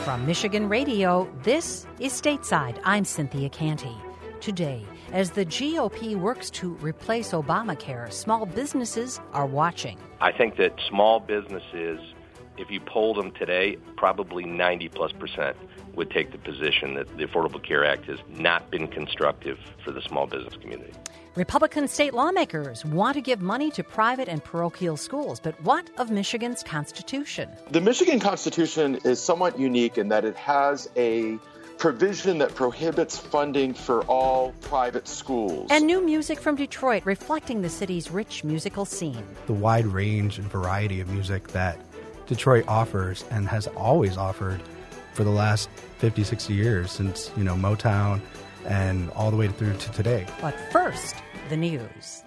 From Michigan Radio, this is Stateside. I'm Cynthia Canty. Today, as the GOP works to replace Obamacare, small businesses are watching. I think that small businesses, if you polled them today, probably 90+% would take the position that the Affordable Care Act has not been constructive for the small business community. Republican state lawmakers want to give money to private and parochial schools, but what of Michigan's Constitution? The Michigan Constitution is somewhat unique in that it has a provision that prohibits funding for all private schools. And new music from Detroit reflecting the city's rich musical scene. The wide range and variety of music that Detroit offers and has always offered for the last 50, 60 years since, Motown and all the way through to today. But first, the news.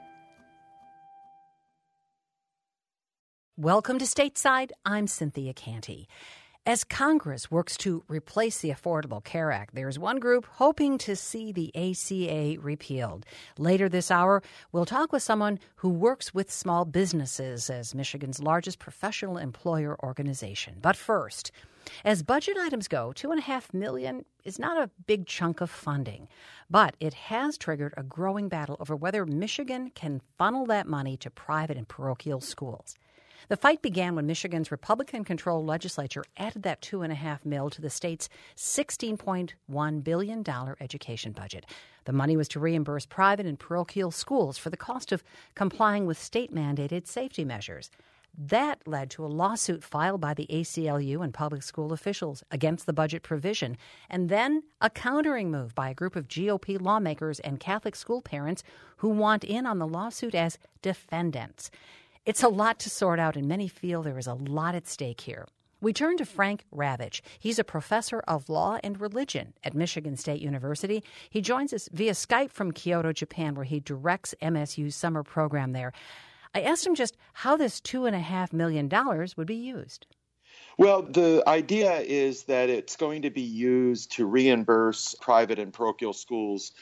Welcome to Stateside. I'm Cynthia Canty. As Congress works to replace the Affordable Care Act, there's one group hoping to see the ACA repealed. Later this hour, we'll talk with someone who works with small businesses as Michigan's largest professional employer organization. But first, as budget items go, $2.5 million is not a big chunk of funding, but it has triggered a growing battle over whether Michigan can funnel that money to private and parochial schools. The fight began when Michigan's Republican-controlled legislature added that $2.5 million to the state's $16.1 billion education budget. The money was to reimburse private and parochial schools for the cost of complying with state-mandated safety measures. That led to a lawsuit filed by the ACLU and public school officials against the budget provision, and then a countering move by a group of GOP lawmakers and Catholic school parents who want in on the lawsuit as defendants. It's a lot to sort out, and many feel there is a lot at stake here. We turn to Frank Ravitch. He's a professor of law and religion at Michigan State University. He joins us via Skype from Kyoto, Japan, where he directs MSU's summer program there. I asked him just how this $2.5 million would be used. Well, the idea is that it's going to be used to reimburse private and parochial schools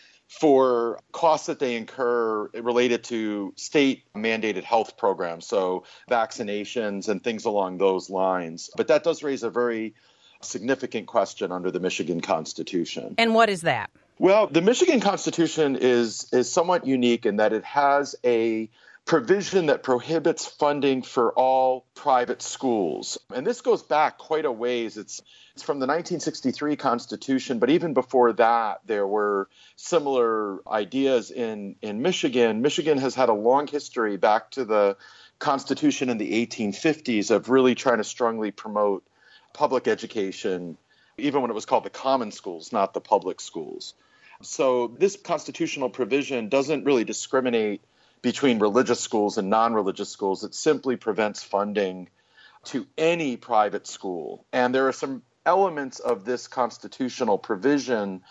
for costs that they incur related to state-mandated health programs, so vaccinations and things along those lines. But that does raise a very significant question under the Michigan Constitution. And what is that? Well, the Michigan Constitution is somewhat unique in that it has a provision that prohibits funding for all private schools. And this goes back quite a ways. It's from the 1963 Constitution, but even before that, there were similar ideas in Michigan. Michigan has had a long history back to the Constitution in the 1850s of really trying to strongly promote public education, even when it was called the common schools, not the public schools. So this constitutional provision doesn't really discriminate between religious schools and non-religious schools. It simply prevents funding to any private school. And there are some elements of this constitutional provision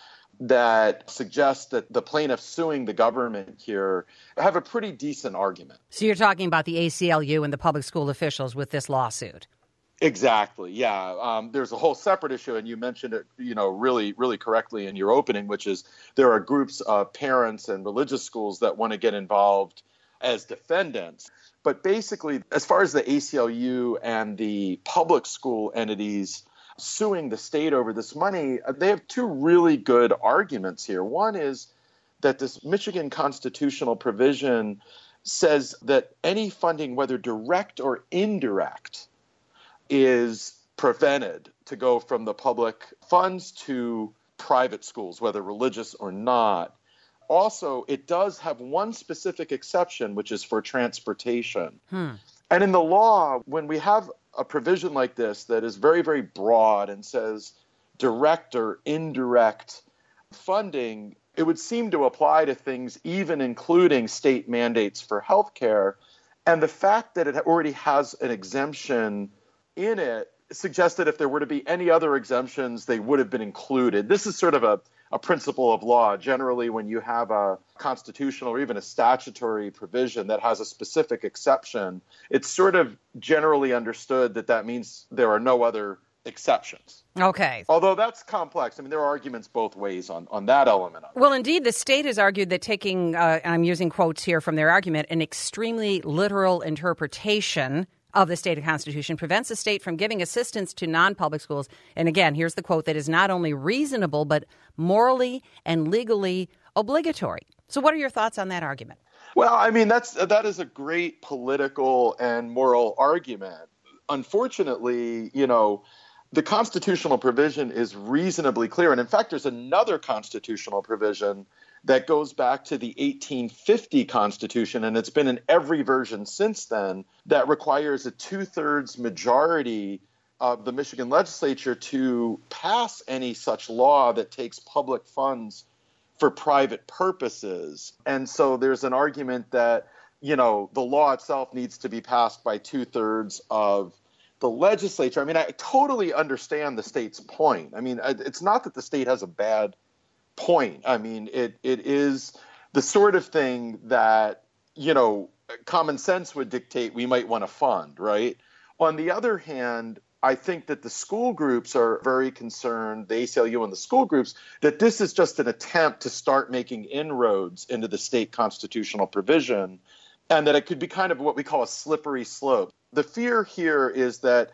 that suggest that the plaintiffs suing the government here have a pretty decent argument. So you're talking about the ACLU and the public school officials with this lawsuit? Exactly. Yeah. There's a whole separate issue, and you mentioned it, really, really correctly in your opening, which is there are groups of parents and religious schools that want to get involved as defendants. But basically, as far as the ACLU and the public school entities suing the state over this money, they have two really good arguments here. One is that this Michigan constitutional provision says that any funding, whether direct or indirect, is prevented to go from the public funds to private schools, whether religious or not. Also, it does have one specific exception, which is for transportation. And in the law, when we have a provision like this that is very, very broad and says direct or indirect funding, it would seem to apply to things even including state mandates for health care. And the fact that it already has an exemption in it suggests that if there were to be any other exemptions, they would have been included. This is sort of a principle of law. Generally, when you have a constitutional or even a statutory provision that has a specific exception, it's sort of generally understood that that means there are no other exceptions. Okay. Although that's complex. I mean, there are arguments both ways on that element of it. Well, indeed, the state has argued that taking, and I'm using quotes here from their argument, an extremely literal interpretation of the state constitution prevents the state from giving assistance to non-public schools. And again, here's the quote, that is not only reasonable, but morally and legally obligatory. So what are your thoughts on that argument? Well, I mean, that is a great political and moral argument. Unfortunately, the constitutional provision is reasonably clear. And in fact, there's another constitutional provision that goes back to the 1850 Constitution, and it's been in every version since then, that requires a 2/3 majority of the Michigan legislature to pass any such law that takes public funds for private purposes. And so there's an argument that, the law itself needs to be passed by 2/3 of the legislature. I mean, I totally understand the state's point. I mean, it's not that the state has a bad point. I mean, it is the sort of thing that, common sense would dictate we might want to fund, right? On the other hand, I think that the school groups are very concerned, the ACLU and the school groups, that this is just an attempt to start making inroads into the state constitutional provision, and that it could be kind of what we call a slippery slope. The fear here is that,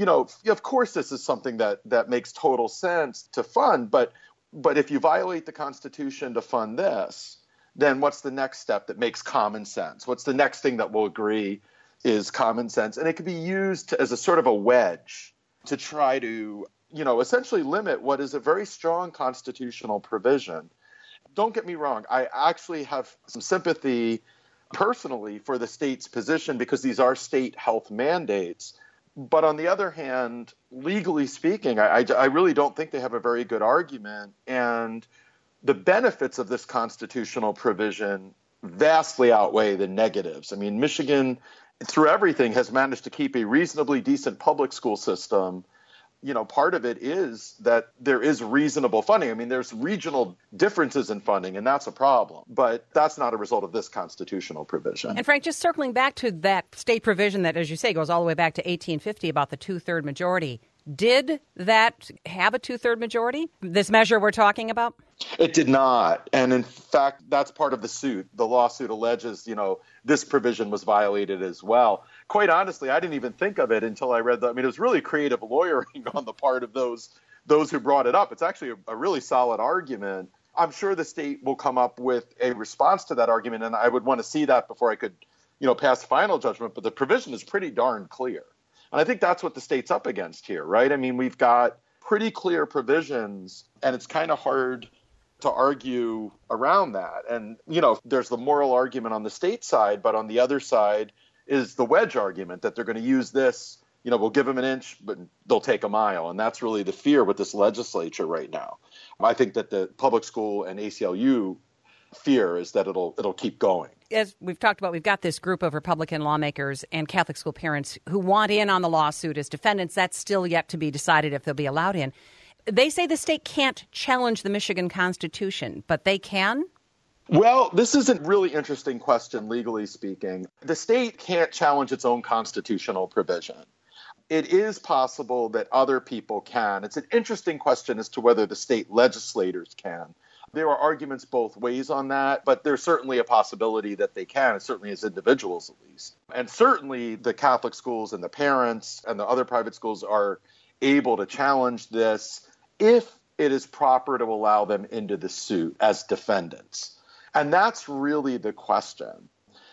of course, this is something that makes total sense to fund, but if you violate the Constitution to fund this, then what's the next step that makes common sense? What's the next thing that we'll agree is common sense? And it could be used as a sort of a wedge to try to, essentially limit what is a very strong constitutional provision. Don't get me wrong. I actually have some sympathy personally for the state's position because these are state health mandates. But on the other hand, legally speaking, I really don't think they have a very good argument. And the benefits of this constitutional provision vastly outweigh the negatives. I mean, Michigan, through everything, has managed to keep a reasonably decent public school system. Part of it is that there is reasonable funding. I mean, there's regional differences in funding, and that's a problem. But that's not a result of this constitutional provision. And Frank, just circling back to that state provision that, as you say, goes all the way back to 1850 about the 2/3 majority. Did that have a 2/3 majority, this measure we're talking about? It did not. And in fact, that's part of the suit. The lawsuit alleges, this provision was violated as well. Quite honestly, I didn't even think of it until I read it was really creative lawyering on the part of those who brought it up. It's actually a really solid argument. I'm sure the state will come up with a response to that argument, and I would want to see that before I could, pass final judgment. But the provision is pretty darn clear. And I think that's what the state's up against here, right? I mean, we've got pretty clear provisions, and it's kind of hard to argue around that. And, there's the moral argument on the state side, but on the other side is the wedge argument that they're going to use this, we'll give them an inch, but they'll take a mile. And that's really the fear with this legislature right now. I think that the public school and ACLU fear is that it'll keep going. As we've talked about, we've got this group of Republican lawmakers and Catholic school parents who want in on the lawsuit as defendants. That's still yet to be decided if they'll be allowed in. They say the state can't challenge the Michigan Constitution, but they can? Well, this is a really interesting question, legally speaking. The state can't challenge its own constitutional provision. It is possible that other people can. It's an interesting question as to whether the state legislators can. There are arguments both ways on that, but there's certainly a possibility that they can, certainly as individuals at least. And certainly the Catholic schools and the parents and the other private schools are able to challenge this if it is proper to allow them into the suit as defendants. And that's really the question.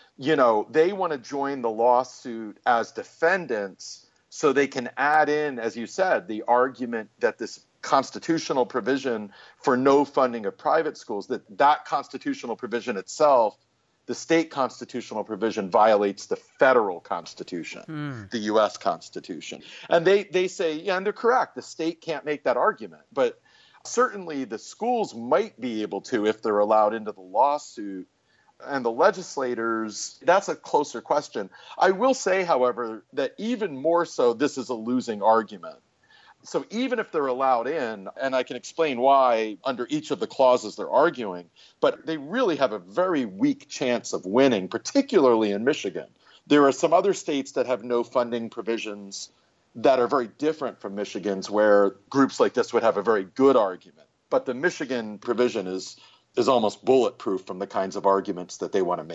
They want to join the lawsuit as defendants so they can add in, as you said, the argument that this constitutional provision for no funding of private schools, that constitutional provision itself, the state constitutional provision, violates the federal constitution, the U.S. Constitution. And they say, yeah, and they're correct, the state can't make that argument. But certainly the schools might be able to if they're allowed into the lawsuit. And the legislators, that's a closer question. I will say, however, that even more so, this is a losing argument. So even if they're allowed in, and I can explain why under each of the clauses they're arguing, but they really have a very weak chance of winning, particularly in Michigan. There are some other states that have no funding provisions that are very different from Michigan's, where groups like this would have a very good argument. But the Michigan provision is almost bulletproof from the kinds of arguments that they want to make.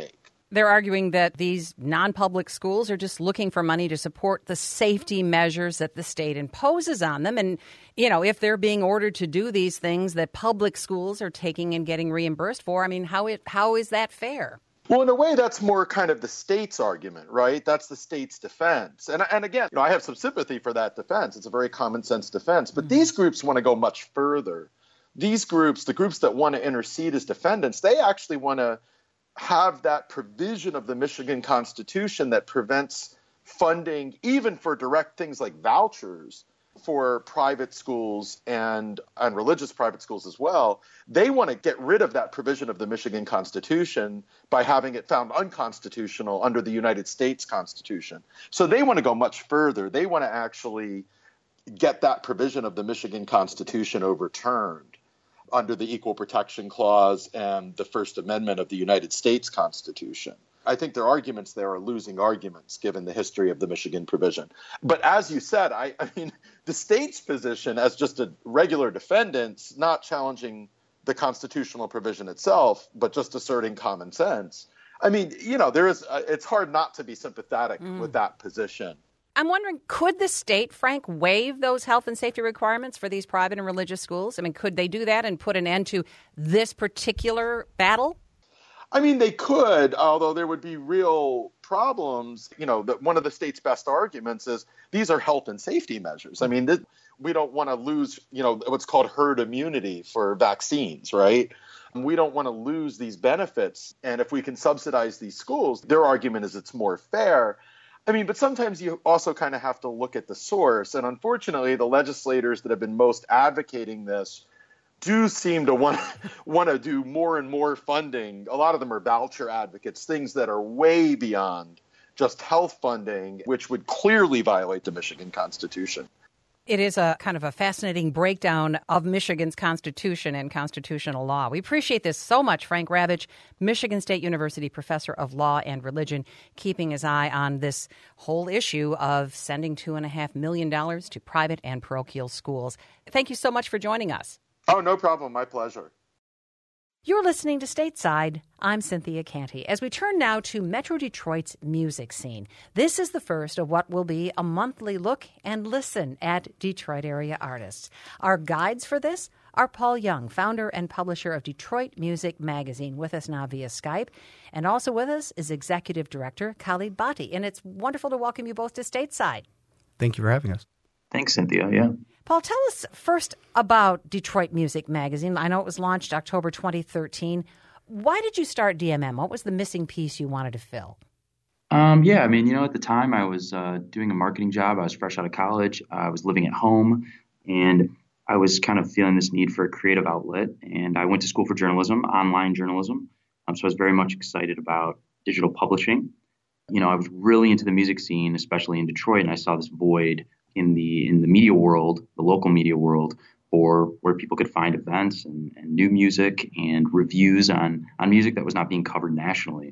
They're arguing that these non-public schools are just looking for money to support the safety measures that the state imposes on them. And, if they're being ordered to do these things that public schools are taking and getting reimbursed for, I mean, how is that fair? Well, in a way, that's more kind of the state's argument, right? That's the state's defense. And again, I have some sympathy for that defense. It's a very common sense defense. But these groups want to go much further. These groups, the groups that want to intercede as defendants, they actually want to have that provision of the Michigan Constitution that prevents funding, even for direct things like vouchers for private schools and religious private schools as well. They want to get rid of that provision of the Michigan Constitution by having it found unconstitutional under the United States Constitution. So they want to go much further. They want to actually get that provision of the Michigan Constitution overturned under the Equal Protection Clause and the First Amendment of the United States Constitution. I think their arguments there are losing arguments given the history of the Michigan provision. But as you said, I mean, the state's position as just a regular defendant, not challenging the constitutional provision itself, but just asserting common sense. I mean, it's hard not to be sympathetic with that position. I'm wondering, could the state, Frank, waive those health and safety requirements for these private and religious schools? I mean, could they do that and put an end to this particular battle? I mean, they could, although there would be real problems. One of the state's best arguments is these are health and safety measures. I mean, we don't want to lose, what's called herd immunity for vaccines, right? We don't want to lose these benefits. And if we can subsidize these schools, their argument is it's more fair. I mean, but sometimes you also kind of have to look at the source. And unfortunately, the legislators that have been most advocating this do seem to want to do more and more funding. A lot of them are voucher advocates, things that are way beyond just health funding, which would clearly violate the Michigan Constitution. It is a kind of a fascinating breakdown of Michigan's Constitution and constitutional law. We appreciate this so much, Frank Ravitch, Michigan State University professor of law and religion, keeping his eye on this whole issue of sending $2.5 million to private and parochial schools. Thank you so much for joining us. Oh, no problem. My pleasure. You're listening to Stateside. I'm Cynthia Canty. As we turn now to Metro Detroit's music scene, this is the first of what will be a monthly look and listen at Detroit area artists. Our guides for this are Paul Young, founder and publisher of Detroit Music Magazine, with us now via Skype. And also with us is Executive Director Khalid Bhatti. And it's wonderful to welcome you both to Stateside. Thank you for having us. Thanks, Cynthia. Yeah. Paul, tell us first about Detroit Music Magazine. I know it was launched October 2013. Why did you start DMM? What was the missing piece you wanted to fill? At the time I was doing a marketing job. I was fresh out of college. I was living at home, and I was kind of feeling this need for a creative outlet. And I went to school for journalism, online journalism. So I was very much excited about digital publishing. I was really into the music scene, especially in Detroit, and I saw this void in the media world, the local media world, for where people could find events and new music and reviews on music that was not being covered nationally.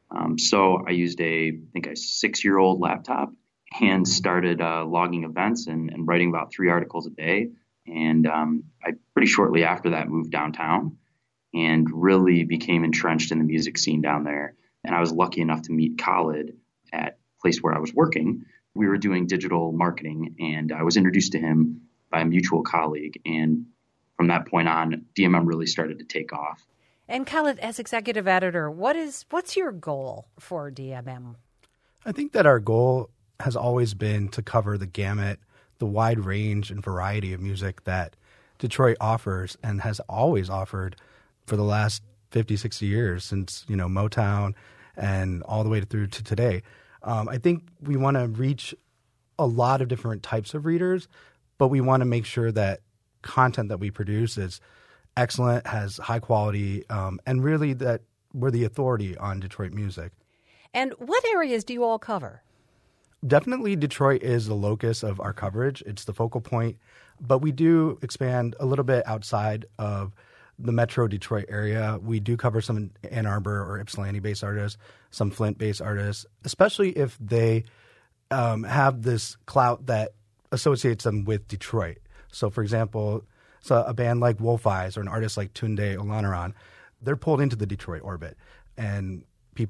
So I used a 6-year-old laptop and started logging events and writing about 3 articles a day. And I pretty shortly after that moved downtown and really became entrenched in the music scene down there. And I was lucky enough to meet Khalid at a place where I was working. We were doing digital marketing, and I was introduced to him by a mutual colleague. And from that point on, DMM really started to take off. And Khalid, as executive editor, what's your goal for DMM? I think that our goal has always been to cover the gamut, the wide range and variety of music that Detroit offers and has always offered for the last 50, 60 years since, Motown and all the way through to today. I think we want to reach a lot of different types of readers, but we want to make sure that content that we produce is excellent, has high quality, and really that we're the authority on Detroit music. And what areas do you all cover? Definitely Detroit is the locus of our coverage. It's the focal point, but we do expand a little bit outside of the Metro Detroit area. We do cover some Ann Arbor or Ypsilanti-based artists, some Flint-based artists, especially if they have this clout that associates them with Detroit. So, for example, a band like Wolf Eyes or an artist like Tunde Olaniran, they're pulled into the Detroit orbit, and people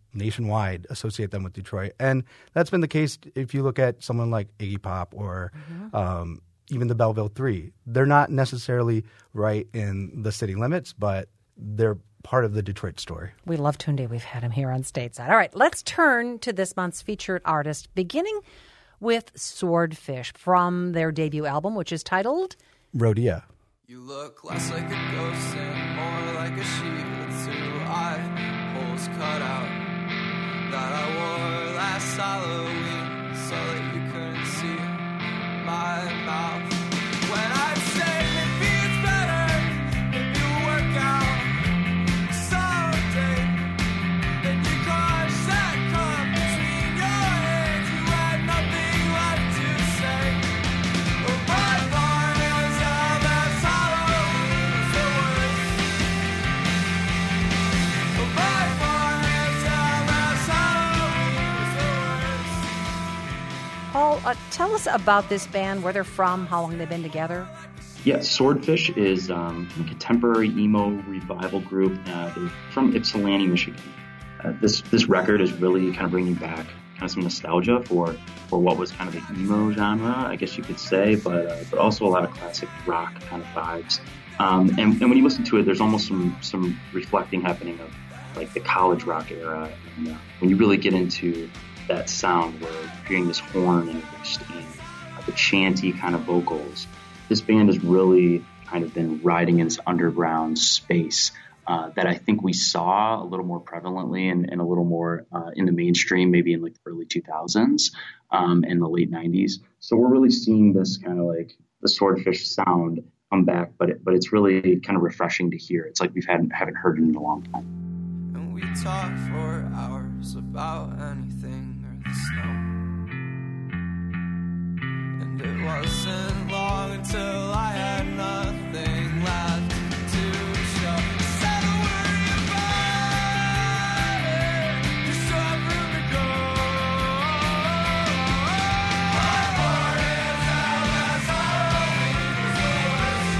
nationwide associate them with Detroit. And that's been the case if you look at someone like Iggy Pop or even the Belleville Three. They're not necessarily right in the city limits, but they're part of the Detroit story. We love Tunde. We've had him here on Stateside. All right, let's turn to this month's featured artist, beginning with Swordfish from their debut album, which is titled Rodea. You look less like a ghost and more like a sheet with 2 eye holes cut out that I wore last Halloween so that you couldn't see my mouth. When I'd say maybe it's better if you work out someday, then you crush that cup between your hands. You had nothing left to say. Oh, my part is how that's Halloween was the worst. Oh, my part is how that's Halloween was the worst. Paul, tell us about this band, where they're from, how long they've been together. Yeah, Swordfish is a contemporary emo revival group. They're from Ypsilanti, Michigan. This record is really kind of bringing back kind of some nostalgia for what was kind of the emo genre, I guess you could say, but also a lot of classic rock kind of vibes. And when you listen to it, there's almost some reflecting happening of like the college rock era. And when you really get into that sound where you're hearing this horn and the chanty kind of vocals, this band has really kind of been riding in this underground space that I think we saw a little more prevalently and a little more in the mainstream, maybe in like the early 2000s and the late 90s. So we're really seeing this kind of like the Swordfish sound come back, but it's really kind of refreshing to hear. It's like we haven't heard it in a long time. And we talk for hours about anything or the snow. And it wasn't long until I had nothing left to show. Said a word about it, you still have room to go. My heart is how that's Halloween was the worst.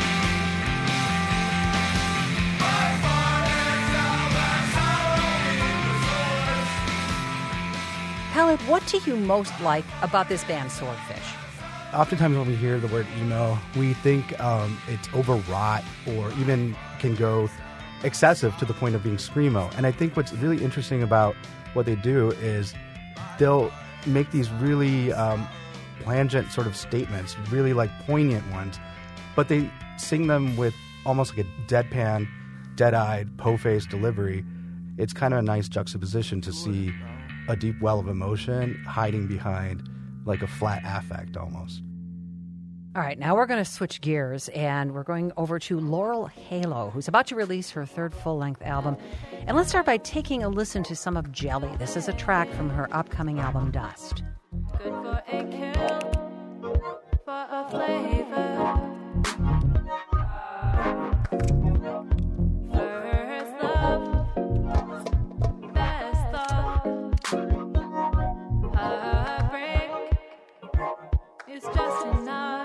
My heart is how that's Halloween was the worst. Khaled, what do you most like about this band, Swordfish? Oftentimes when we hear the word emo, we think it's overwrought or even can go excessive to the point of being screamo. And I think what's really interesting about what they do is they'll make these really plangent sort of statements, really like poignant ones, but they sing them with almost like a deadpan, dead-eyed, po-faced delivery. It's kind of a nice juxtaposition to see a deep well of emotion hiding behind like a flat affect almost. All right, now we're going to switch gears, and we're going over to Laurel Halo, who's about to release her third full-length album. And let's start by taking a listen to some of Jelly. This is a track from her upcoming album, Dust. Good for a kill, for a flavor. First love, best thought. Heartbreak is just enough.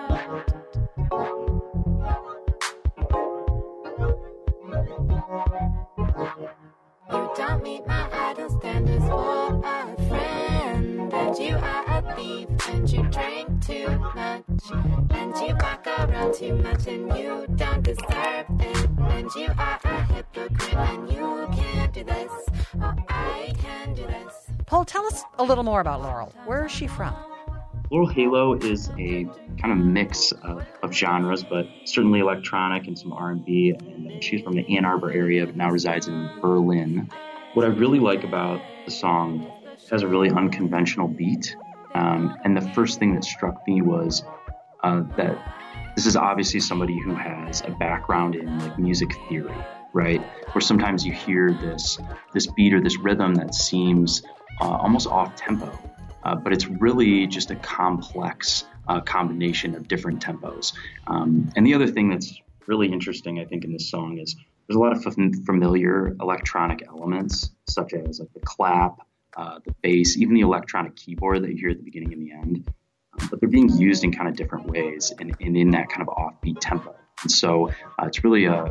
You don't meet my idle standards for a friend, and you are a thief, and you drink too much, and you walk around too much, and you don't deserve it, and you are a hypocrite, and you can't do this, or I can do this. Paul, tell us a little more about Laurel. Where is she from? Laurel Halo is a kind of mix of genres, but certainly electronic and some R&B. And she's from the Ann Arbor area, but now resides in Berlin. What I really like about the song, it has a really unconventional beat. And the first thing that struck me was that this is obviously somebody who has a background in like music theory, right? Where sometimes you hear this beat or this rhythm that seems almost off tempo. But it's really just a complex combination of different tempos. And the other thing that's really interesting, I think, in this song is there's a lot of familiar electronic elements, such as like the clap, the bass, even the electronic keyboard that you hear at the beginning and the end. But they're being used in kind of different ways and in that kind of offbeat tempo. And so it's really a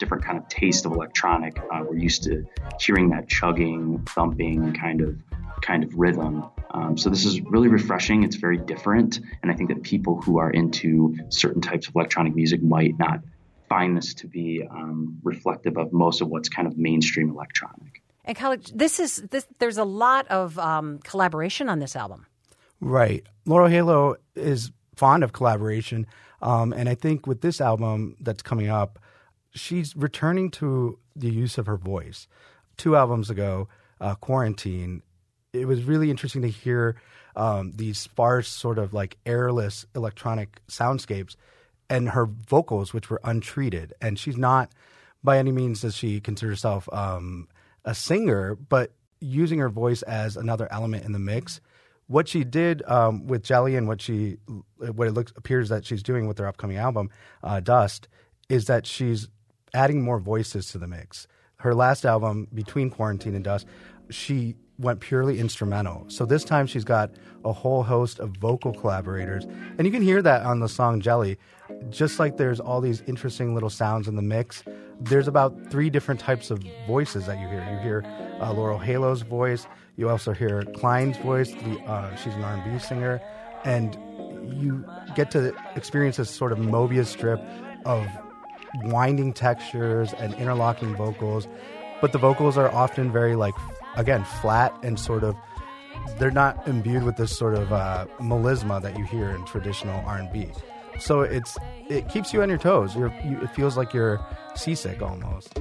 different kind of taste of electronic. We're used to hearing that chugging, thumping kind of rhythm. So this is really refreshing. It's very different. And I think that people who are into certain types of electronic music might not find this to be reflective of most of what's kind of mainstream electronic. And Khaled, there's a lot of collaboration on this album. Right. Laurel Halo is fond of collaboration. And I think with this album that's coming up, she's returning to the use of her voice. 2 albums ago, Quarantine, it was really interesting to hear these sparse, sort of like airless electronic soundscapes and her vocals, which were untreated. And she's not, by any means does she consider herself a singer, but using her voice as another element in the mix. What she did with Jelly and what it appears that she's doing with her upcoming album, Dust, is that she's adding more voices to the mix. Her last album, Between Quarantine and Dust, she went purely instrumental. So this time she's got a whole host of vocal collaborators. And you can hear that on the song Jelly. Just like there's all these interesting little sounds in the mix, there's about 3 different types of voices that you hear. You hear Laurel Halo's voice. You also hear Klein's voice. She's an R&B singer. And you get to experience this sort of Mobius strip of winding textures and interlocking vocals. But the vocals are often very, again, flat and sort of, they're not imbued with this sort of melisma that you hear in traditional R&B. So it keeps you on your toes. It feels like you're seasick almost.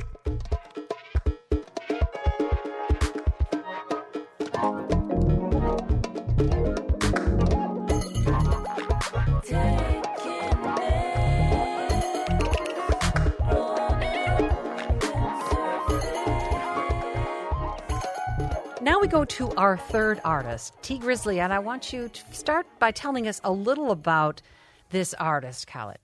Now we go to our third artist, Tee Grizzley, and I want you to start by telling us a little about this artist, Khaled.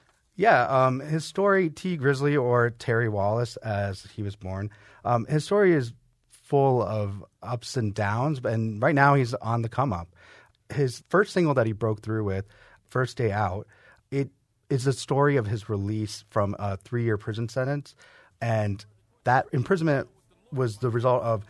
Yeah, his story, Tee Grizzley, or Terry Wallace, as he was born, his story is full of ups and downs, and right now he's on the come up. His first single that he broke through with, First Day Out, it is the story of his release from a 3-year prison sentence, and that imprisonment was the result of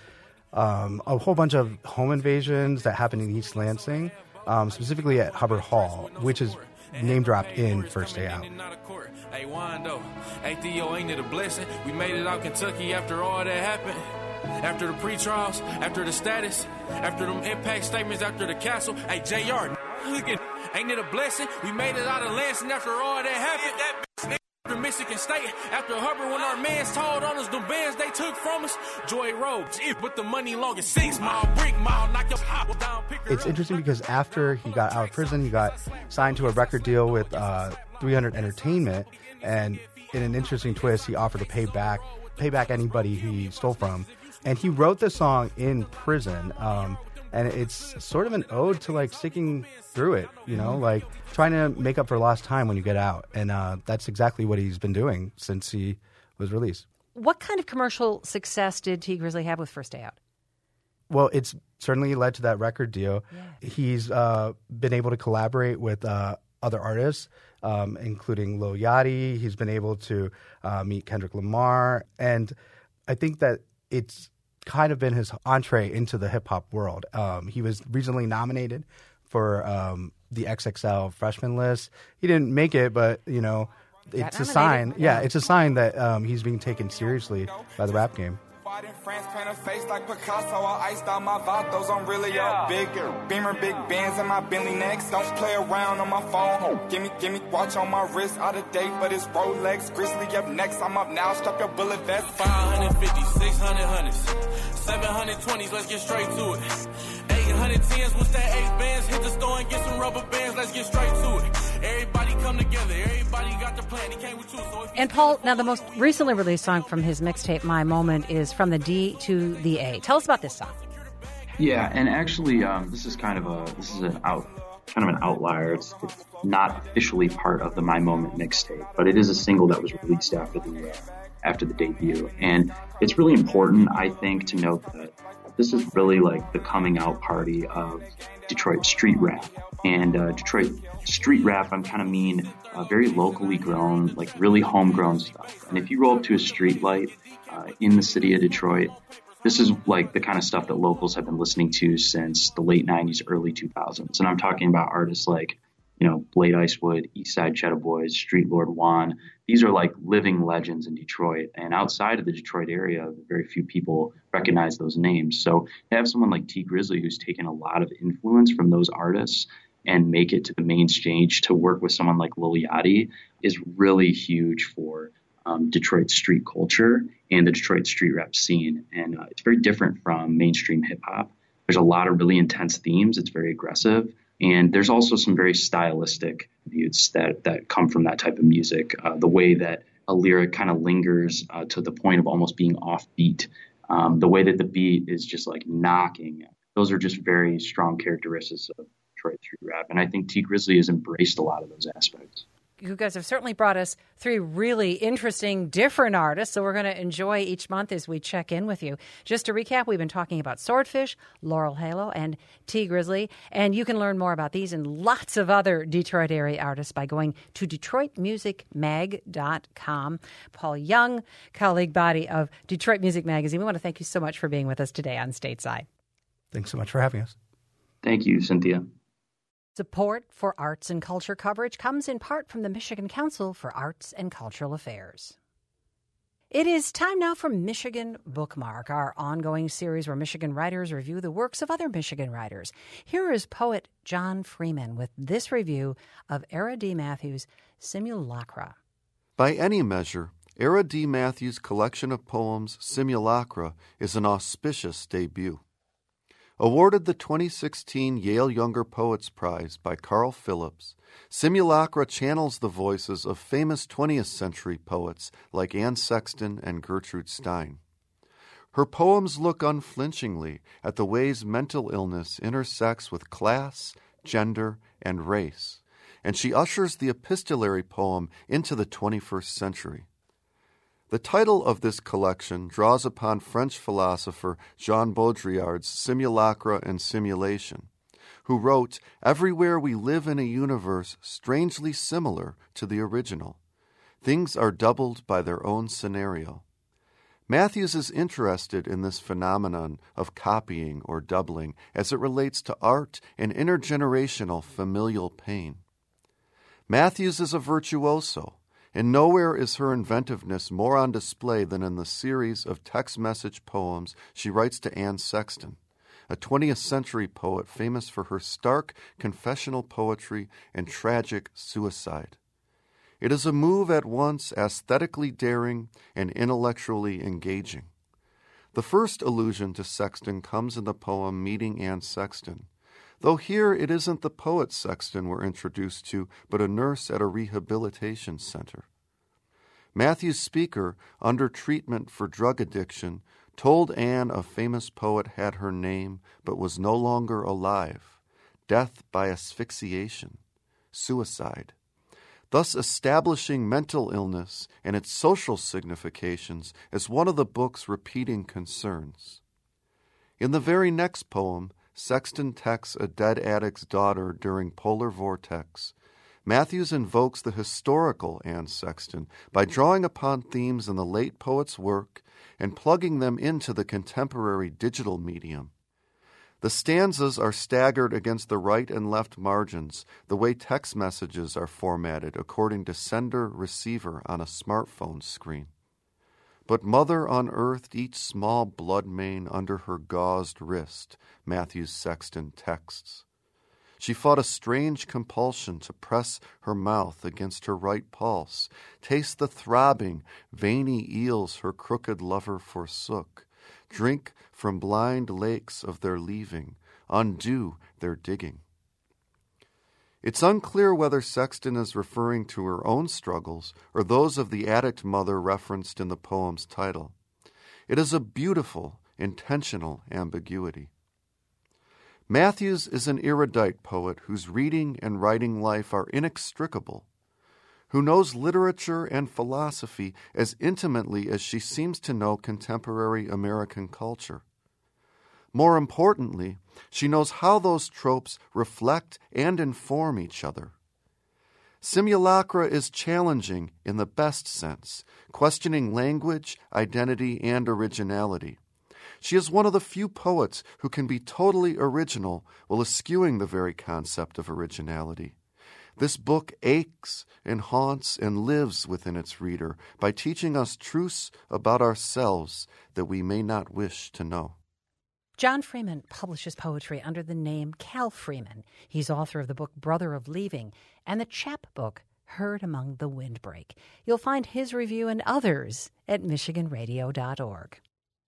a whole bunch of home invasions that happened in East Lansing, specifically at Hubbard Hall, which is name dropped in First Day Out. Hey, Wando, hey, Theo, ain't it a blessing? We made it out Kentucky after all that happened. After the pre-trials, after the status, after them impact statements, after the castle. Hey, JR, ain't it a blessing? We made it out of Lansing after all that happened. After Michigan State, after Hubbard, when our mans told on us, the bands they took from us. Joy Road, with the money long as 6 mile, brick mile, knock your hop down, pick her It's interesting because after he got out of prison, he got signed to a record deal with 300 Entertainment, and in an interesting twist, he offered to pay back anybody he stole from. And he wrote this song in prison, and it's sort of an ode to sticking through it, trying to make up for lost time when you get out. And that's exactly what he's been doing since he was released. What kind of commercial success did Tee Grizzley have with First Day Out? Well, it's certainly led to that record deal. Yeah. He's been able to collaborate with other artists, including Lil Yachty. He's been able to meet Kendrick Lamar. And I think that it's kind of been his entree into the hip-hop world. He was recently nominated for the XXL freshman list. He didn't make it, but, it's a sign. Yeah, it's a sign that he's being taken seriously by the rap game. In France, paint a face like Picasso. I iced out my vatos. I'm really up big. Beamer, big bands in my Bentley necks. Don't play around on my phone. Give me watch on my wrist. Out of date, but it's Rolex. Grizzly up next. I'm up now. Strap your bullet vest. 550, 600 hundreds, 720s. Let's get straight to it. 810s. What's that? 8 bands. Hit the store and get some rubber bands. Let's get straight to it. Everybody come together. Everybody got the plan. He came with you. So and Paul, now the most recently released song from his mixtape, My Moment, is From the D to the A. Tell us about this song. Yeah, and actually, this is kind of an outlier. It's not officially part of the My Moment mixtape, but it is a single that was released after the debut, and it's really important, I think, to note that This is really like the coming out party of Detroit street rap. And Detroit street rap, I'm kind of mean very locally grown, like really homegrown stuff. And if you roll up to a street light in the city of Detroit, this is like the kind of stuff that locals have been listening to since the late 90s, early 2000s. And I'm talking about artists like, Blade Icewood, Eastside Cheetah Boys, Street Lord Juan. These are like living legends in Detroit. And outside of the Detroit area, very few people recognize those names. So to have someone like T Grizzly, who's taken a lot of influence from those artists and make it to the main stage to work with someone like Lil Yachty is really huge for Detroit street culture and the Detroit street rap scene. And it's very different from mainstream hip hop. There's a lot of really intense themes. It's very aggressive. And there's also some very stylistic views that come from that type of music. The way that a lyric kind of lingers to the point of almost being offbeat. The way that the beat is just like knocking. Those are just very strong characteristics of Detroit street rap. And I think T Grizzly has embraced a lot of those aspects. You guys have certainly brought us three really interesting, different artists, so we're going to enjoy each month as we check in with you. Just to recap, we've been talking about Swordfish, Laurel Halo, and T Grizzly, and you can learn more about these and lots of other Detroit area artists by going to DetroitMusicMag.com. Paul Young, colleague body of Detroit Music Magazine, we want to thank you so much for being with us today on Stateside. Thanks so much for having us. Thank you, Cynthia. Support for arts and culture coverage comes in part from the Michigan Council for Arts and Cultural Affairs. It is time now for Michigan Bookmark, our ongoing series where Michigan writers review the works of other Michigan writers. Here is poet John Freeman with this review of Era D. Matthews' Simulacra. By any measure, Era D. Matthews' collection of poems, Simulacra, is an auspicious debut. Awarded the 2016 Yale Younger Poets Prize by Carl Phillips, Simulacra channels the voices of famous 20th century poets like Anne Sexton and Gertrude Stein. Her poems look unflinchingly at the ways mental illness intersects with class, gender, and race, and she ushers the epistolary poem into the 21st century. The title of this collection draws upon French philosopher Jean Baudrillard's Simulacra and Simulation, who wrote, "Everywhere we live in a universe strangely similar to the original. Things are doubled by their own scenario." Matthews is interested in this phenomenon of copying or doubling as it relates to art and intergenerational familial pain. Matthews is a virtuoso, and nowhere is her inventiveness more on display than in the series of text message poems she writes to Anne Sexton, a 20th century poet famous for her stark confessional poetry and tragic suicide. It is a move at once aesthetically daring and intellectually engaging. The first allusion to Sexton comes in the poem Meeting Anne Sexton, though here it isn't the poet Sexton we're introduced to, but a nurse at a rehabilitation center. Matthew's speaker, under treatment for drug addiction, told Anne a famous poet had her name but was no longer alive, death by asphyxiation, suicide, thus establishing mental illness and its social significations as one of the book's repeating concerns. In the very next poem, Sexton texts a dead addict's daughter during polar vortex. Matthews invokes the historical Anne Sexton by drawing upon themes in the late poet's work and plugging them into the contemporary digital medium. The stanzas are staggered against the right and left margins, the way text messages are formatted according to sender-receiver on a smartphone screen. But mother unearthed each small blood main under her gauzed wrist, Matthews Sexton texts. She fought a strange compulsion to press her mouth against her right pulse, taste the throbbing, veiny eels her crooked lover forsook, drink from blind lakes of their leaving, undo their digging. It's unclear whether Sexton is referring to her own struggles or those of the addict mother referenced in the poem's title. It is a beautiful, intentional ambiguity. Matthews is an erudite poet whose reading and writing life are inextricable, who knows literature and philosophy as intimately as she seems to know contemporary American culture. More importantly, she knows how those tropes reflect and inform each other. Simulacra is challenging in the best sense, questioning language, identity, and originality. She is one of the few poets who can be totally original while eschewing the very concept of originality. This book aches and haunts and lives within its reader by teaching us truths about ourselves that we may not wish to know. John Freeman publishes poetry under the name Cal Freeman. He's author of the book Brother of Leaving and the chapbook Heard Among the Windbreak. You'll find his review and others at MichiganRadio.org.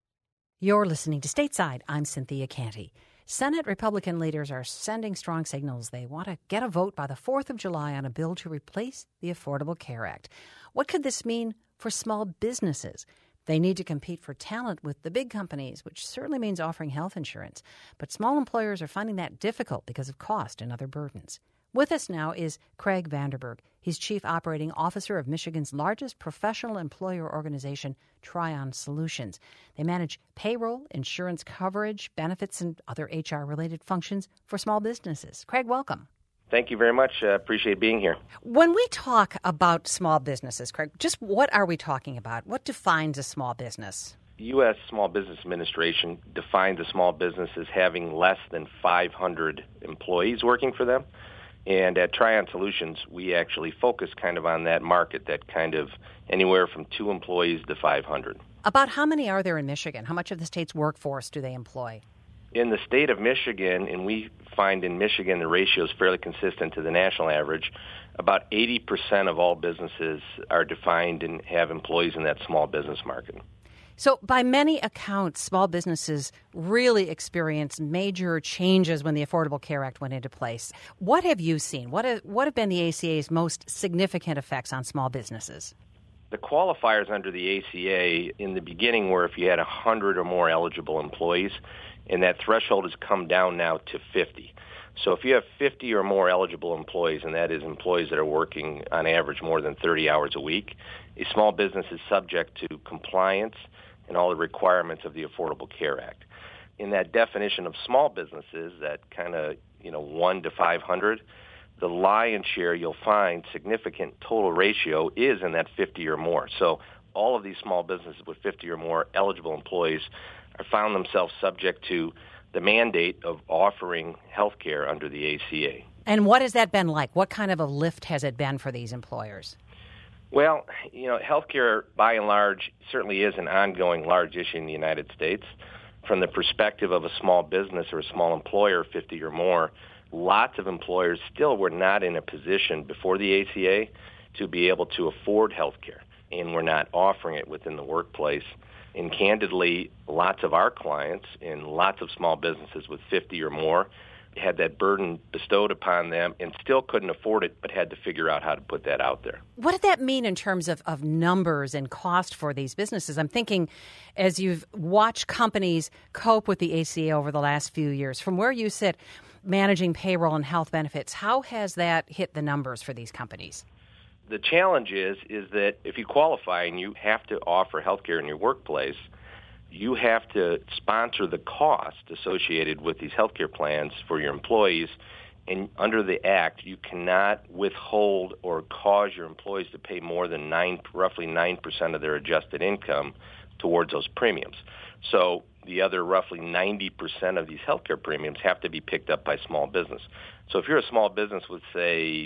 You're listening to Stateside. I'm Cynthia Canty. Senate Republican leaders are sending strong signals they want to get a vote by the 4th of July on a bill to replace the Affordable Care Act. What could this mean for small businesses? They need to compete for talent with the big companies, which certainly means offering health insurance. But small employers are finding that difficult because of cost and other burdens. With us now is Craig Vanderberg. He's Chief Operating Officer of Michigan's largest professional employer organization, Tryon Solutions. They manage payroll, insurance coverage, benefits, and other HR-related functions for small businesses. Craig, welcome. Thank you very much. Appreciate being here. When we talk about small businesses, Craig, just what are we talking about? What defines a small business? The U.S. Small Business Administration defines a small business as having less than 500 employees working for them. And at Tryon Solutions, we actually focus kind of on that market, that kind of anywhere from 2 employees to 500. About how many are there in Michigan? How much of the state's workforce do they employ? In the state of Michigan, and we find in Michigan the ratio is fairly consistent to the national average, about 80% of all businesses are defined and have employees in that small business market. So by many accounts, small businesses really experienced major changes when the Affordable Care Act went into place. What have you seen? What have been the ACA's most significant effects on small businesses? The qualifiers under the ACA in the beginning were if you had 100 or more eligible employees, and that threshold has come down now to 50. So if you have 50 or more eligible employees, and that is employees that are working on average more than 30 hours a week, a small business is subject to compliance and all the requirements of the Affordable Care Act. In that definition of small businesses, that kind of 1 to 500, the lion's share you'll find significant total ratio is in that 50 or more. So all of these small businesses with 50 or more eligible employees are found themselves subject to the mandate of offering health care under the ACA. And what has that been like? What kind of a lift has it been for these employers? Well, health care, by and large, certainly is an ongoing large issue in the United States. From the perspective of a small business or a small employer, 50 or more, lots of employers still were not in a position before the ACA to be able to afford health care, and were not offering it within the workplace. And candidly, lots of our clients and lots of small businesses with 50 or more had that burden bestowed upon them and still couldn't afford it, but had to figure out how to put that out there. What did that mean in terms of numbers and cost for these businesses? I'm thinking, as you've watched companies cope with the ACA over the last few years, from where you sit managing payroll and health benefits, how has that hit the numbers for these companies? The challenge is that if you qualify and you have to offer health care in your workplace, you have to sponsor the cost associated with these health care plans for your employees. And under the Act, you cannot withhold or cause your employees to pay more than roughly 9% of their adjusted income towards those premiums. So the other roughly 90% of these health care premiums have to be picked up by small business. So if you're a small business with, say,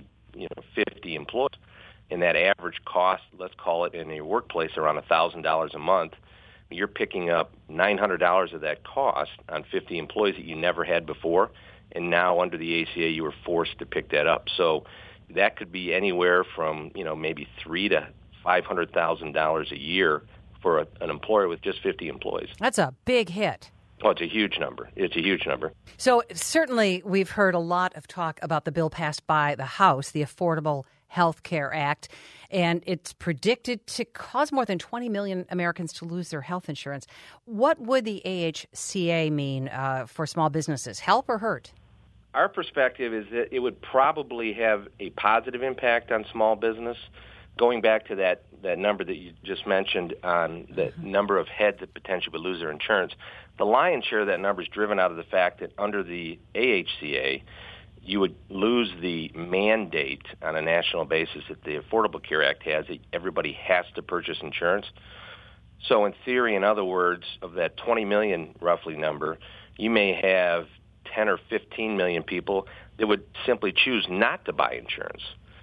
50 employees, and that average cost, let's call it in your workplace, around $1,000 a month, you're picking up $900 of that cost on 50 employees that you never had before, and now under the ACA you were forced to pick that up. So that could be anywhere from maybe $300,000 to $500,000 a year for an employer with just 50 employees. That's a big hit. Oh, it's a huge number. It's a huge number. So certainly we've heard a lot of talk about the bill passed by the House, the Affordable Health Care Act, and it's predicted to cause more than 20 million Americans to lose their health insurance. What would the AHCA mean for small businesses? Help or hurt? Our perspective is that it would probably have a positive impact on small business Going back to that number that you just mentioned on the number of heads that potentially would lose their insurance, the lion's share of that number is driven out of the fact that under the AHCA, you would lose the mandate on a national basis that the Affordable Care Act has, that everybody has to purchase insurance. So in theory, in other words, of that 20 million roughly number, you may have 10 or 15 million people that would simply choose not to buy insurance.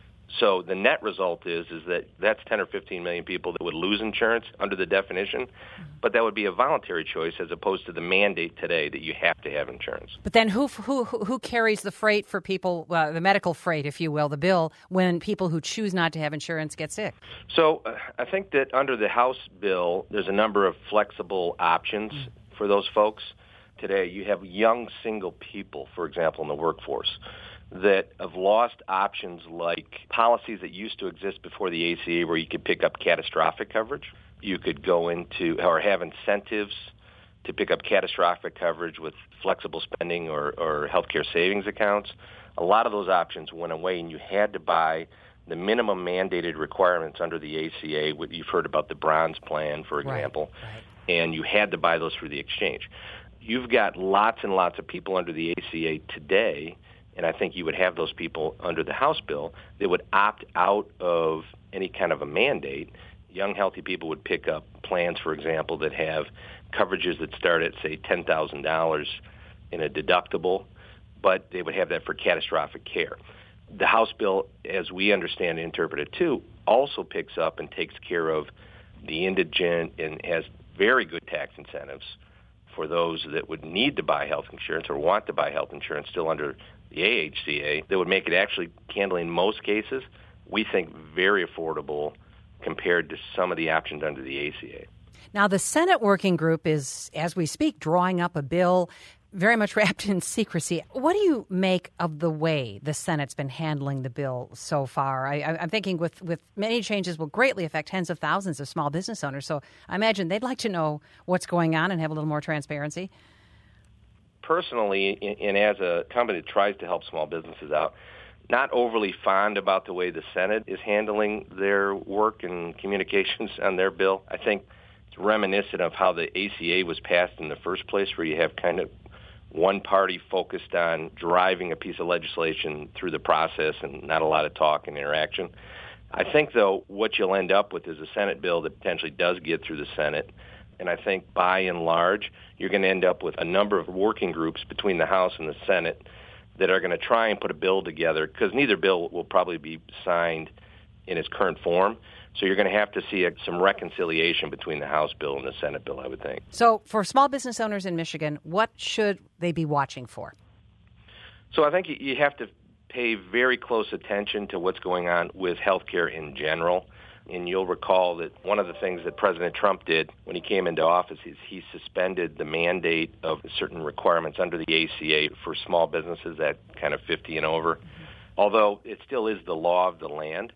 So the net result is that that's 10 or 15 million people that would lose insurance under the definition, but that would be a voluntary choice as opposed to the mandate today that you have to have insurance. But then who carries the freight for people, the medical freight, if you will, the bill, when people who choose not to have insurance get sick? So I think that under the House bill, there's a number of flexible options for those folks. Today, you have young single people, for example, in the workforce, that have lost options like policies that used to exist before the ACA where you could pick up catastrophic coverage. You could go into or have incentives to pick up catastrophic coverage with flexible spending or healthcare savings accounts. A lot of those options went away, and you had to buy the minimum mandated requirements under the ACA. You've heard about the Bronze Plan, for example, and you had to buy those through the exchange. You've got lots and lots of people under the ACA today, and I think you would have those people under the House bill that would opt out of any kind of a mandate. Young, healthy people would pick up plans, for example, that have coverages that start at, say, $10,000 in a deductible, but they would have that for catastrophic care. The House bill, as we understand and interpret it too, also picks up and takes care of the indigent and has very good tax incentives for those that would need to buy health insurance or want to buy health insurance still under the AHCA. That would make it actually, handling most cases, we think very affordable compared to some of the options under the ACA. Now, the Senate working group is, as we speak, drawing up a bill very much wrapped in secrecy. What do you make of the way the Senate's been handling the bill so far? I'm thinking with many changes will greatly affect tens of thousands of small business owners. So I imagine they'd like to know what's going on and have a little more transparency. Personally, and as a company that tries to help small businesses out, not overly fond about the way the Senate is handling their work and communications on their bill. I think it's reminiscent of how the ACA was passed in the first place, where you have kind of one party focused on driving a piece of legislation through the process and not a lot of talk and interaction. I think, though, what you'll end up with is a Senate bill that potentially does get through the Senate. And I think by and large, you're going to end up with a number of working groups between the House and the Senate that are going to try and put a bill together, because neither bill will probably be signed in its current form. So you're going to have to see some reconciliation between the House bill and the Senate bill, I would think. So for small business owners in Michigan, what should they be watching for? So I think you have to pay very close attention to what's going on with healthcare in general. And you'll recall that one of the things that President Trump did when he came into office is he suspended the mandate of certain requirements under the ACA for small businesses at kind of 50 and over, although it still is the law of the land.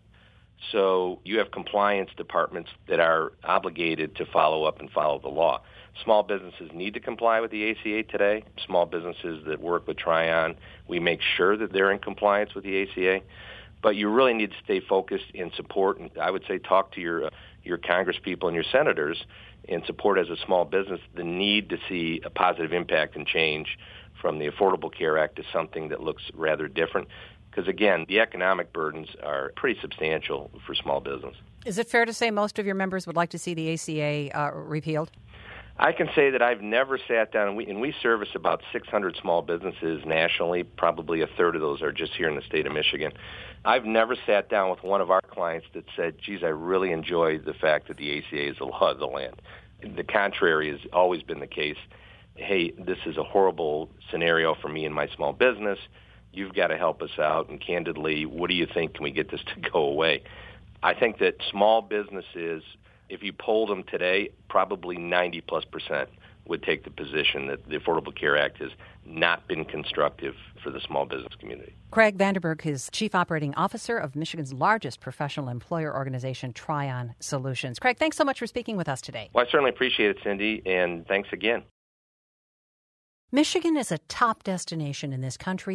So you have compliance departments that are obligated to follow up and follow the law. Small businesses need to comply with the ACA today. Small businesses that work with Tryon, we make sure that they're in compliance with the ACA. But you really need to stay focused in support, and I would say talk to your Congress people and your senators and support as a small business the need to see a positive impact and change from the Affordable Care Act to something that looks rather different. Because, again, the economic burdens are pretty substantial for small business. Is it fair to say most of your members would like to see the ACA repealed? I can say that I've never sat down, and we service about 600 small businesses nationally. Probably a third of those are just here in the state of Michigan. I've never sat down with one of our clients that said, geez, I really enjoy the fact that the ACA is the law of the land. The contrary has always been the case. Hey, this is a horrible scenario for me and my small business. You've got to help us out, and candidly, what do you think? Can we get this to go away? I think that small businesses, if you polled them today, probably 90+% would take the position that the Affordable Care Act has not been constructive for the small business community. Craig Vanderberg is Chief Operating Officer of Michigan's largest professional employer organization, Tryon Solutions. Craig, thanks so much for speaking with us today. Well, I certainly appreciate it, Cindy, and thanks again. Michigan is a top destination in this country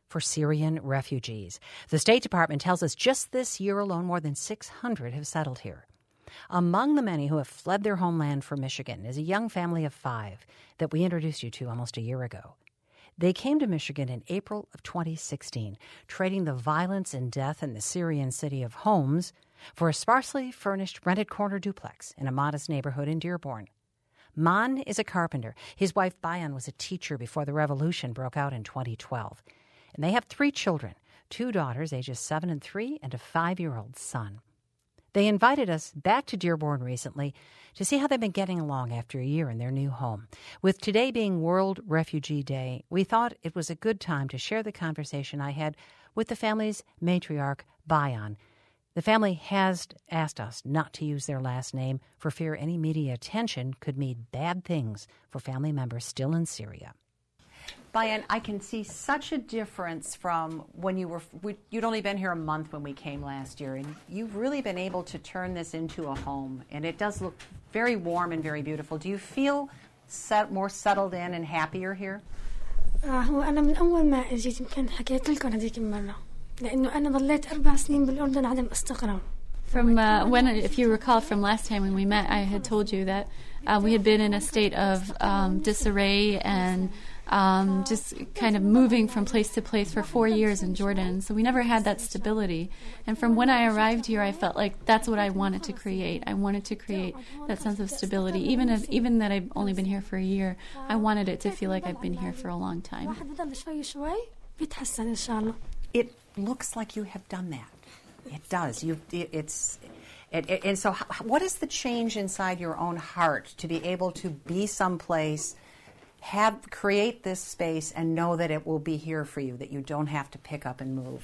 for Syrian refugees. The State Department tells us just this year alone, more than 600 have settled here. Among the many who have fled their homeland for Michigan is a young family of 5 that we introduced you to almost a year ago. They came to Michigan in April of 2016, trading the violence and death in the Syrian city of Homs for a sparsely furnished rented corner duplex in a modest neighborhood in Dearborn. Man is a carpenter. His wife Bayan was a teacher before the revolution broke out in 2012. And they have 3 children, 2 daughters ages 7 and 3 and a 5-year-old son. They invited us back to Dearborn recently to see how they've been getting along after a year in their new home. With today being World Refugee Day, we thought it was a good time to share the conversation I had with the family's matriarch, Bayan. The family has asked us not to use their last name for fear any media attention could mean bad things for family members still in Syria. Bayan, I can see such a difference from when you'd only been here a month when we came last year, and you've really been able to turn this into a home, and it does look very warm and very beautiful. Do you feel more settled in and happier here? هو أنا من أول ما أجيت يمكن حكيت لكم هذيك المرة لأنه أنا ضليت 4 سنين بالأردن عدم استقرار. From if you recall from last time when we met, I had told you that we had been in a state of disarray and just kind of moving from place to place for 4 years in Jordan. So we never had that stability. And from when I arrived here, I felt like that's what I wanted to create. I wanted to create that sense of stability. Even that I've only been here for a year, I wanted it to feel like I've been here for a long time. It looks like you have done that. It does. And so what is the change inside your own heart to be able to be someplace, create this space and know that it will be here for you, that you don't have to pick up and move?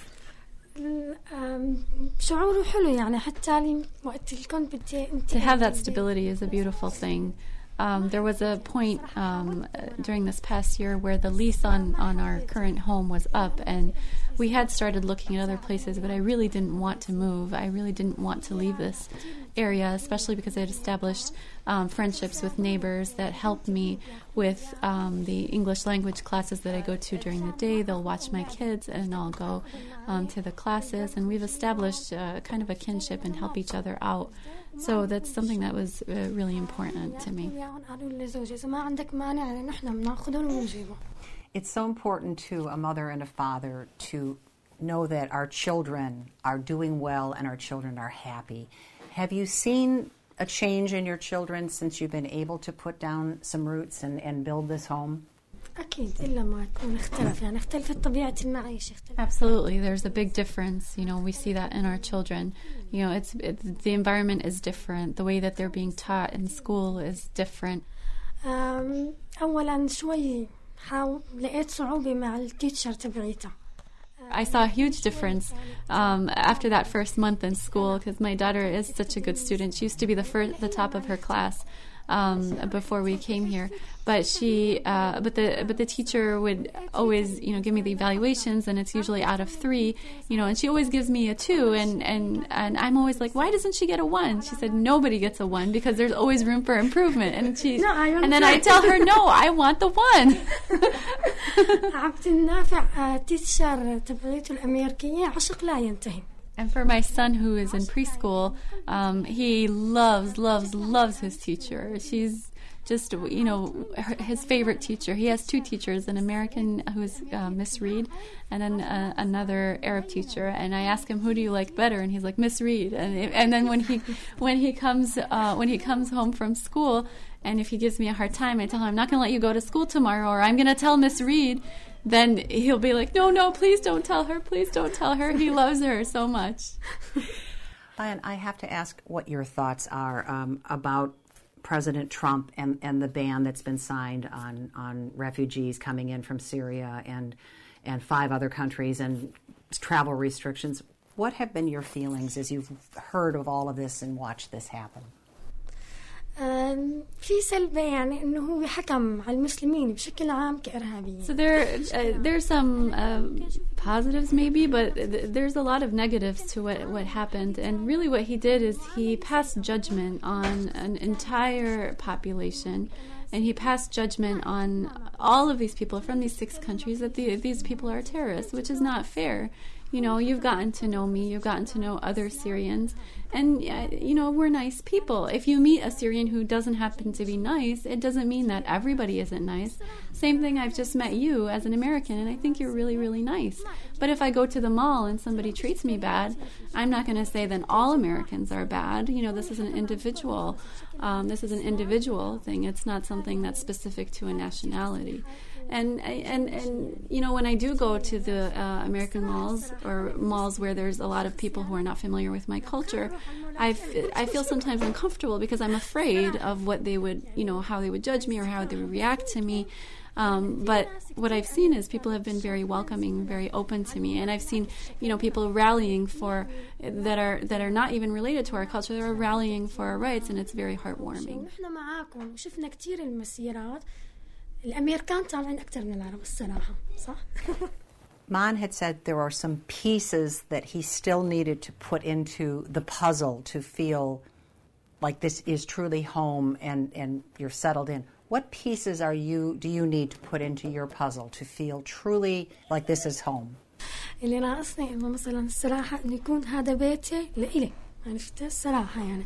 To have that stability is a beautiful thing. There was a point during this past year where the lease on our current home was up, and we had started looking at other places, but I really didn't want to move. I really didn't want to leave this area, especially because I had established friendships with neighbors that helped me with the English language classes that I go to during the day. They'll watch my kids, and I'll go to the classes, and we've established kind of a kinship and help each other out. So that's something that was really important to me. It's so important to a mother and a father to know that our children are doing well and our children are happy. Have you seen a change in your children since you've been able to put down some roots and build this home? Absolutely, there's a big difference. We see that in our children. The environment is different. The way that they're being taught in school is different. I saw a huge difference after that first month in school because my daughter is such a good student. She used to be the top of her class before we came here, but the teacher would always give me the evaluations, and it's usually out of 3, and she always gives me a 2, and I'm always like, why doesn't she get a 1? She said nobody gets a 1 because there's always room for improvement, and then I tell her no, I want the 1. And for my son who is in preschool, he loves his teacher. She's just, his favorite teacher. He has 2 teachers, an American who is Miss Reed, and then another Arab teacher. And I ask him, who do you like better? And he's like, Miss Reed. And then when he comes home from school, and if he gives me a hard time, I tell him, I'm not going to let you go to school tomorrow, or I'm going to tell Miss Reed. Then he'll be like, no, please don't tell her. Please don't tell her. He loves her so much. Bayan, I have to ask what your thoughts are about President Trump and the ban that's been signed on refugees coming in from Syria and 5 other countries and travel restrictions. What have been your feelings as you've heard of all of this and watched this happen? في سلبة يعني إنه هو حكم على المسلمين بشكل عام كإرهابيين. So there's some positives maybe, but there's a lot of negatives to what happened. And really what he did is he passed judgment on an entire population and he passed judgment on all of these people from these 6 countries that these people are terrorists, which is not fair. You know, you've gotten to know me, you've gotten to know other Syrians, and, you know, we're nice people. If you meet a Syrian who doesn't happen to be nice, it doesn't mean that everybody isn't nice. Same thing, I've just met you as an American, and I think you're really, really nice. But if I go to the mall and somebody treats me bad, I'm not going to say then all Americans are bad. You know, this is an individual thing. It's not something that's specific to a nationality. And you know, when I do go to the American malls or malls where there's a lot of people who are not familiar with my culture, I feel sometimes uncomfortable because I'm afraid of what they would, you know, how they would judge me or how they would react to me. But what I've seen is people have been very welcoming, very open to me, and I've seen, you know, people rallying for that are not even related to our culture. They're rallying for our rights, and it's very heartwarming. الأمريكان طالعين أكتر من العرب الصراحة صح؟ Maan had said there are some pieces that he still needed to put into the puzzle to feel like this is truly home and you're settled in. What pieces do you need to put into your puzzle to feel truly like this is home? اللي ناقصني إنه مثلا الصراحة إنه يكون هذا بيتي لإلي عرفت الصراحة يعني.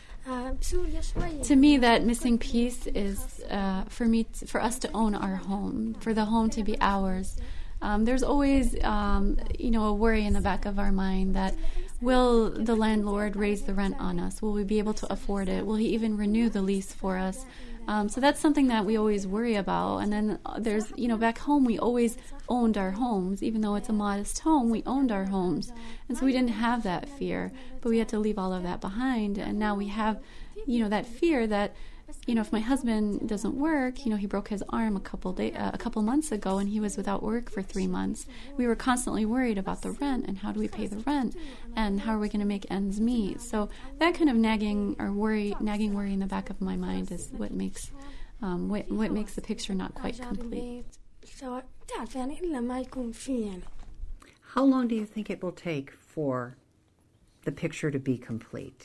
To me, that missing piece is for us to own our home, for the home to be ours. There's always, you know, a worry in the back of our mind that will the landlord raise the rent on us? Will we be able to afford it? Will he even renew the lease for us? So that's something that we always worry about. And then there's, you know, back home we always owned our homes. Even though it's a modest home, we owned our homes. And so we didn't have that fear, but we had to leave all of that behind. And now we have, you know, that fear that, you know, if my husband doesn't work, you know, he broke his arm a couple months ago and he was without work for 3 months. We were constantly worried about the rent and how do we pay the rent and how are we going to make ends meet. So that kind of nagging worry in the back of my mind is what makes the picture not quite complete. How long do you think it will take for the picture to be complete?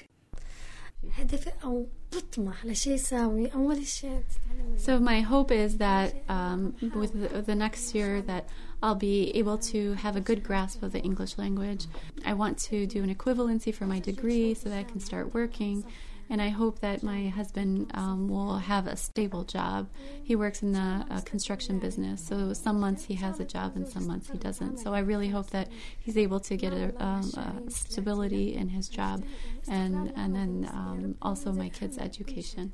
So my hope is that with the next year that I'll be able to have a good grasp of the English language. I want to do an equivalency for my degree so that I can start working. And I hope that my husband will have a stable job. He works in the construction business, so some months he has a job and some months he doesn't. So I really hope that he's able to get a stability in his job, and then also my kids' education.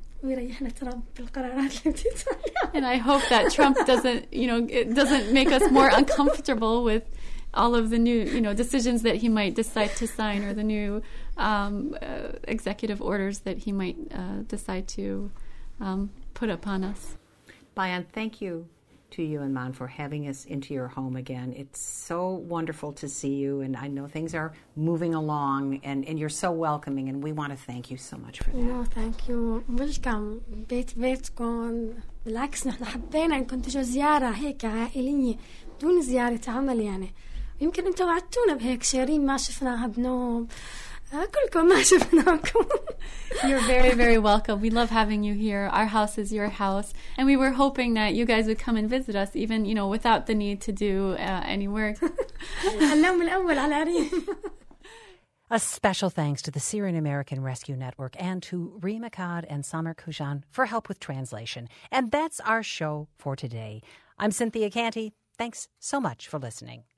And I hope that Trump doesn't make us more uncomfortable with all of the new, decisions that he might decide to sign, or the new executive orders that he might decide to put upon us. Bayan, thank you to you and Maan for having us into your home again. It's so wonderful to see you, and I know things are moving along, and you're so welcoming, and we want to thank you so much for that. No, thank you. Welcome. بيتكم. بالعكس نحن حبينا انكم تجوا زيارة هيك عائلية بدون زيارة عمل يعني. يمكن انتوا وعدتونا بهيك شيرين ما شفناها بنوم. كلكم ما شفناكم. You're very, very welcome. We love having you here. Our house is your house. And we were hoping that you guys would come and visit us, even, without the need to do any work. A special thanks to the Syrian American Rescue Network and to Reem Akkad and Samer Kujan for help with translation. And that's our show for today. I'm Cynthia Canty. Thanks so much for listening.